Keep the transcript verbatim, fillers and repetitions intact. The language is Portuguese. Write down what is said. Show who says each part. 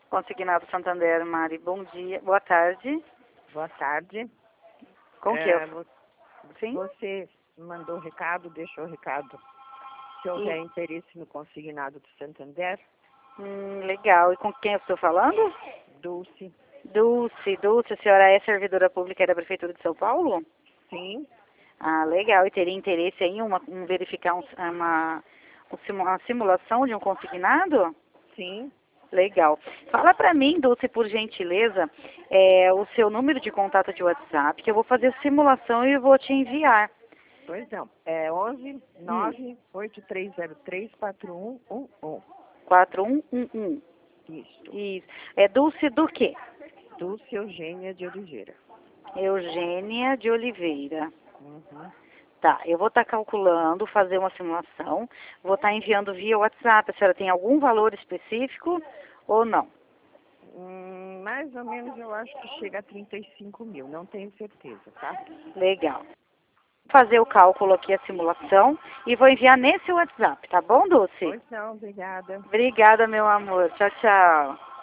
Speaker 1: Consignado Santander, Mari, bom dia, boa tarde.
Speaker 2: Boa tarde.
Speaker 1: Com que
Speaker 2: É,
Speaker 1: eu?
Speaker 2: vo-
Speaker 1: Sim?
Speaker 2: Você mandou recado, deixou recado. Se houver
Speaker 1: E-
Speaker 2: interesse no consignado do Santander,
Speaker 1: Hum, legal. E com quem eu estou falando?
Speaker 2: Dulce,
Speaker 1: Dulce, Dulce, a senhora é servidora pública da Prefeitura de São Paulo?
Speaker 2: sim,
Speaker 1: Ah, legal. E teria interesse em uma, um, verificar um, uma, um simu- uma simulação de um consignado?
Speaker 2: sim,
Speaker 1: Legal. Fala para mim, Dulce, por gentileza, é, o seu número de contato de WhatsApp, que eu vou fazer a simulação e eu vou te enviar.
Speaker 2: pois não. É onze
Speaker 1: Hum,
Speaker 2: nove oito três zero três quatro um um um.
Speaker 1: quatro um um um.
Speaker 2: Isto.
Speaker 1: Isso. É Dulce do quê?
Speaker 2: Dulce Eugênia de Oliveira.
Speaker 1: Eugênia de Oliveira.
Speaker 2: Uhum.
Speaker 1: Tá, eu vou estar calculando, fazer uma simulação, vou estar enviando via WhatsApp. A senhora tem algum valor específico ou não?
Speaker 2: Hum, mais ou menos eu acho que chega a trinta e cinco mil, não tenho certeza, tá?
Speaker 1: Legal. Vou fazer o cálculo aqui, a simulação, e vou enviar nesse WhatsApp, tá bom, Dulce?
Speaker 2: Pois não, obrigada.
Speaker 1: Obrigada, meu amor. Tchau, tchau.